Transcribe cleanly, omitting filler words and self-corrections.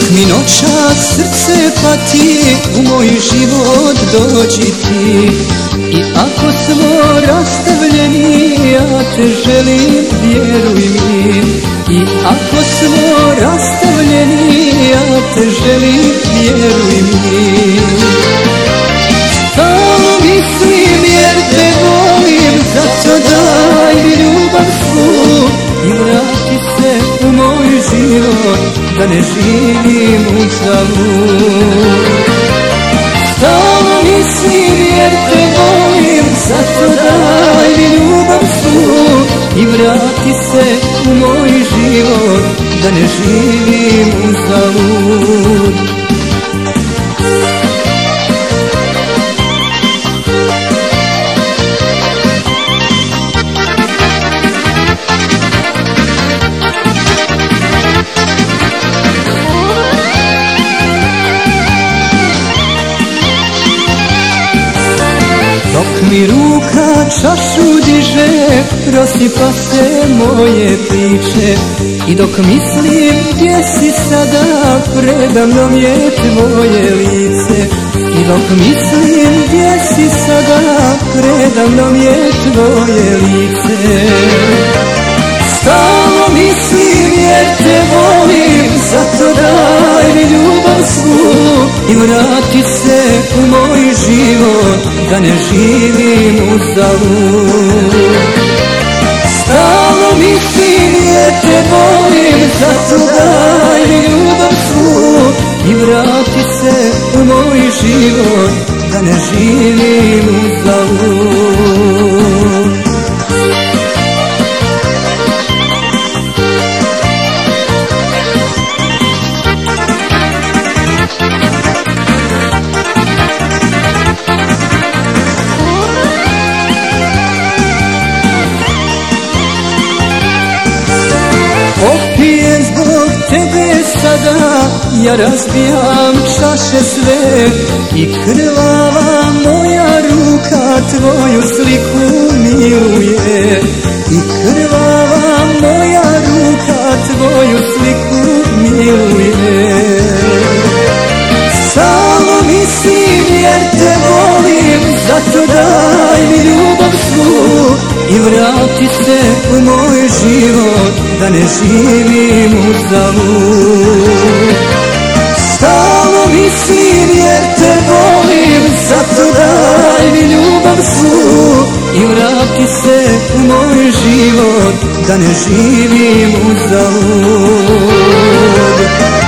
mi noćas srce pati, u moj život dođi ti. I ako smo rastavljeni, ja te želim, vjeruj mi. I ako smo rastavljeni, ja te želim, vjeruj mi. Stalno mislim jer te volim, zato daj mi ljubav svu i vrati se u moj život, da ne živim uzalud. Stalno mislim jer te volim, zato daj mi ljubav svu i vrati se u moj život, da ne živim uzalud. Dok mi ruka čašu diže, prosipa se moje priče. I dok mislim gdje si sada, predamnom je tvoje lice. I dok mislim gdje si sada, predamnom je tvoje lice. Stalno mislim jer te volim, zato daj mi ljubav svu i vrati se u moj život, da ne živim uzalud. Stalno mislim jer te volim, zato daj mi ljubav svu i vrati se u moj život, da ne živim uzalud. Opijem zbog tebe sada, ja razbijam čaše sve i krvava moja ruka tvoju sliku miluje. I krvava moja ruka tvoju sliku miluje. Stalno mislim jer te volim, zato daj mi ljubav svu i vrati se u moj život, da ne živim uzalud. Stalno mislim jer te volim, zato daj mi ljubav svu i vrati se u moj život, da ne živim uzalud.